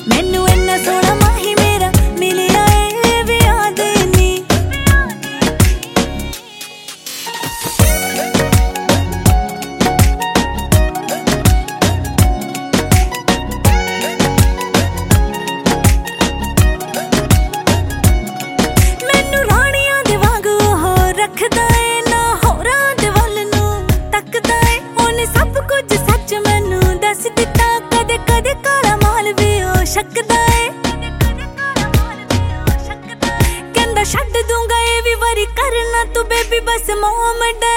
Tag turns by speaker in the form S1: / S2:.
S1: मैनू इन्ना सोहना माही मेरा मिलिया ए वी याद नी। मैनू रानियां दे वांगू हो रखदा ए ना होरां दे वल नू तकदा ए ओने सब कुछ सच मैनू दस दिता कदे कदे काला माल भी ओ शकदा ए कहंदा छड्ड दूंगा ए वी वारी करना तू बेबी बस मोहम्मद